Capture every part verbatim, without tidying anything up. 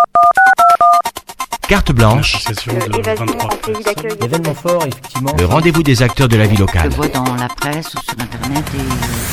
Carte blanche, événement fort, effectivement. le rendez-vous des acteurs de la vie locale. Je vois dans la presse ou sur Internet et...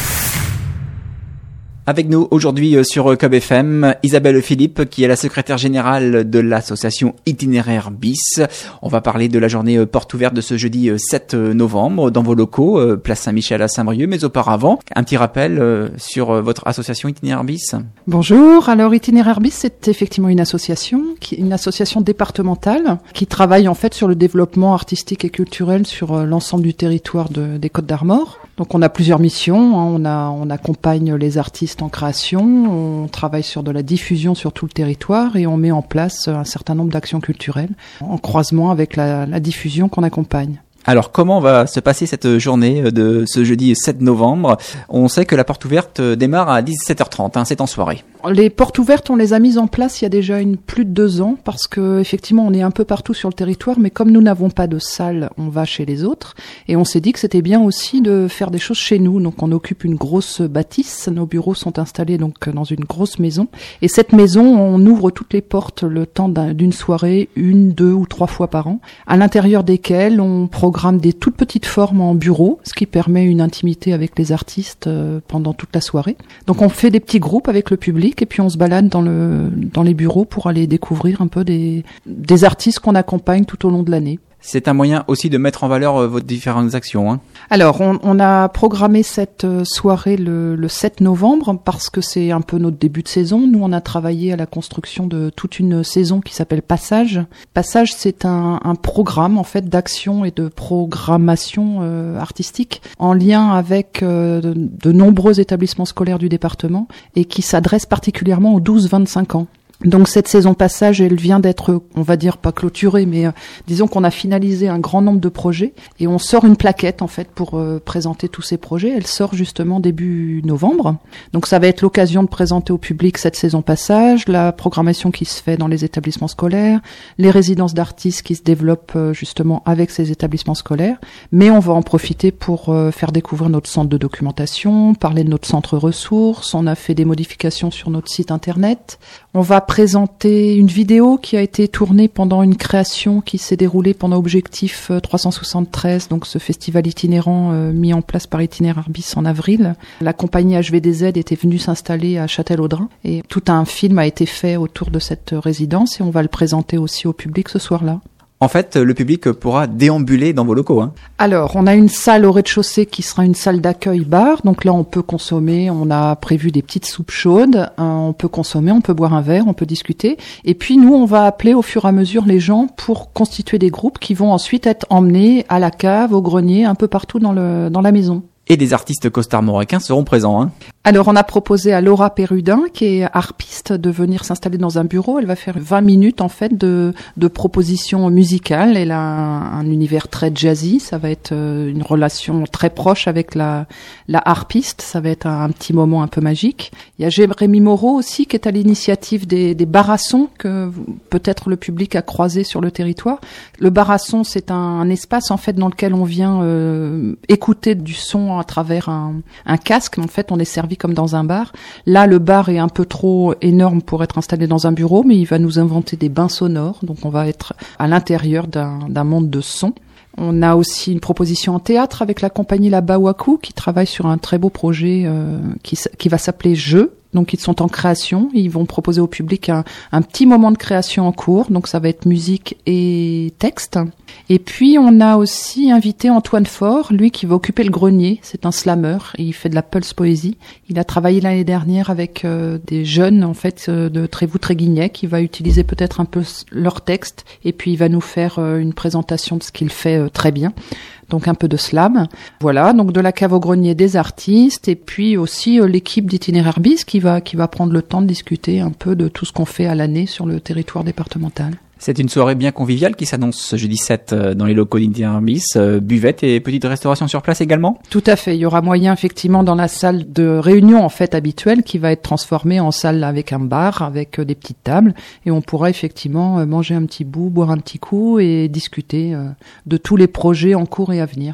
Avec nous aujourd'hui sur C O B F M, Isabelle Philippe, qui est la secrétaire générale de l'association Itinéraire Bis. On va parler de la journée porte ouverte de ce jeudi sept novembre dans vos locaux, place Saint-Michel à Saint-Brieuc. Mais auparavant, un petit rappel sur votre association Itinéraire Bis. Bonjour, alors Itinéraire Bis, c'est effectivement une association, qui, une association départementale qui travaille en fait sur le développement artistique et culturel sur l'ensemble du territoire de, des Côtes d'Armor. Donc on a plusieurs missions, hein. on, a, on accompagne les artistes en création, on travaille sur de la diffusion sur tout le territoire et on met en place un certain nombre d'actions culturelles en croisement avec la, la diffusion qu'on accompagne. Alors, comment va se passer cette journée de ce jeudi sept novembre ? On sait que la porte ouverte démarre à dix-sept heures trente, hein, c'est en soirée. Les portes ouvertes, on les a mises en place il y a déjà une, plus de deux ans parce que effectivement, on est un peu partout sur le territoire, mais comme nous n'avons pas de salle, on va chez les autres et on s'est dit que c'était bien aussi de faire des choses chez nous. Donc, on occupe une grosse bâtisse, nos bureaux sont installés donc dans une grosse maison et cette maison, on ouvre toutes les portes le temps d'un, d'une soirée, une, deux ou trois fois par an, à l'intérieur desquelles on programme programme des toutes petites formes en bureau, ce qui permet une intimité avec les artistes euh, pendant toute la soirée. Donc on fait des petits groupes avec le public et puis on se balade dans le dans les bureaux pour aller découvrir un peu des des artistes qu'on accompagne tout au long de l'année. C'est un moyen aussi de mettre en valeur euh, vos différentes actions, hein. Alors, on, on a programmé cette soirée le, le sept novembre parce que c'est un peu notre début de saison. Nous, on a travaillé à la construction de toute une saison qui s'appelle Passage. Passage, c'est un, un programme en fait d'action et de programmation euh, artistique en lien avec euh, de, de nombreux établissements scolaires du département et qui s'adresse particulièrement aux douze vingt-cinq ans. Donc cette saison Passage, elle vient d'être, on va dire pas clôturée, mais euh, disons qu'on a finalisé un grand nombre de projets et on sort une plaquette en fait pour euh, présenter tous ces projets. Elle sort justement début novembre. Donc ça va être l'occasion de présenter au public cette saison Passage, la programmation qui se fait dans les établissements scolaires, les résidences d'artistes qui se développent euh, justement avec ces établissements scolaires. Mais on va en profiter pour euh, faire découvrir notre centre de documentation, parler de notre centre ressources. On a fait des modifications sur notre site internet. On va présenter une vidéo qui a été tournée pendant une création qui s'est déroulée pendant Objectif trois cent soixante-treize, donc ce festival itinérant euh, mis en place par Itinéraire Bis en avril. La compagnie H V D Z était venue s'installer à Châtel-Audrin et tout un film a été fait autour de cette résidence et on va le présenter aussi au public ce soir-là. En fait, le public pourra déambuler dans vos locaux, hein. Alors, on a une salle au rez-de-chaussée qui sera une salle d'accueil bar. Donc là, on peut consommer, on a prévu des petites soupes chaudes. Hein, on peut consommer, on peut boire un verre, on peut discuter. Et puis, nous, on va appeler au fur et à mesure les gens pour constituer des groupes qui vont ensuite être emmenés à la cave, au grenier, un peu partout dans le dans la maison. Et des artistes costarmoricains seront présents, hein. Alors, on a proposé à Laura Pérudin, qui est harpiste, de venir s'installer dans un bureau. Elle va faire vingt minutes, en fait, de, de propositions musicales. Elle a un, un univers très jazzy. Ça va être une relation très proche avec la, la harpiste. Ça va être un, un petit moment un peu magique. Il y a Jérémy Moreau aussi, qui est à l'initiative des, des barassons, que peut-être le public a croisé sur le territoire. Le barasson, c'est un, un espace, en fait, dans lequel on vient euh, écouter du son à travers un, un casque. En fait, on est servi comme dans un bar. Là, le bar est un peu trop énorme pour être installé dans un bureau, mais il va nous inventer des bains sonores. Donc, on va être à l'intérieur d'un, d'un monde de son. On a aussi une proposition en théâtre avec la compagnie La Bawaku qui travaille sur un très beau projet euh, qui, qui va s'appeler Jeux. Donc, ils sont en création. Ils vont proposer au public un, un petit moment de création en cours. Donc, ça va être musique et texte. Et puis, on a aussi invité Antoine Faure, lui qui va occuper le grenier. C'est un slammer. Il fait de la pulse poésie. Il a travaillé l'année dernière avec euh, des jeunes, en fait, euh, de Trévoux-Tréguignec, qui va utiliser peut-être un peu leur texte. Et puis, il va nous faire euh, une présentation de ce qu'il fait euh, très bien. Donc un peu de slam. Voilà, donc de la cave au grenier des artistes et puis aussi euh, l'équipe d'Itinéraire Bis qui va qui va prendre le temps de discuter un peu de tout ce qu'on fait à l'année sur le territoire départemental. C'est une soirée bien conviviale qui s'annonce ce jeudi sept dans les locaux d'Itinéraire Bis, euh, buvette et petite restauration sur place également. Tout à fait, il y aura moyen effectivement dans la salle de réunion en fait habituelle qui va être transformée en salle avec un bar, avec euh, des petites tables et on pourra effectivement euh, manger un petit bout, boire un petit coup et discuter euh, de tous les projets en cours et à venir.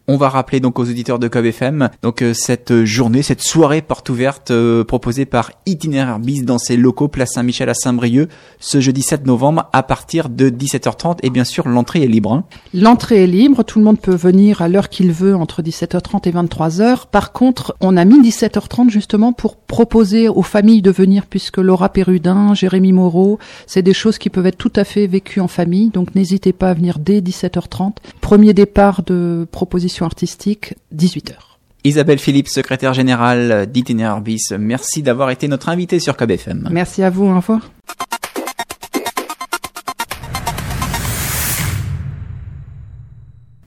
On va rappeler donc aux auditeurs de Cob F M donc euh, cette journée, cette soirée porte ouverte euh, proposée par Itinéraire Bis dans ses locaux place Saint-Michel à Saint-Brieuc ce jeudi sept novembre à partir de dix-sept heures trente et bien sûr l'entrée est libre. Hein. L'entrée est libre, tout le monde peut venir à l'heure qu'il veut entre dix-sept heures trente et vingt-trois heures. Par contre, on a mis dix-sept heures trente justement pour proposer aux familles de venir puisque Laura Pérudin, Jérémy Moreau, c'est des choses qui peuvent être tout à fait vécues en famille, donc n'hésitez pas à venir dès dix-sept heures trente. Premier départ de proposition artistique, dix-huit heures. Isabelle Philippe, secrétaire générale d'Itinéraire Bis, merci d'avoir été notre invitée sur Cob F M. Merci à vous, au revoir.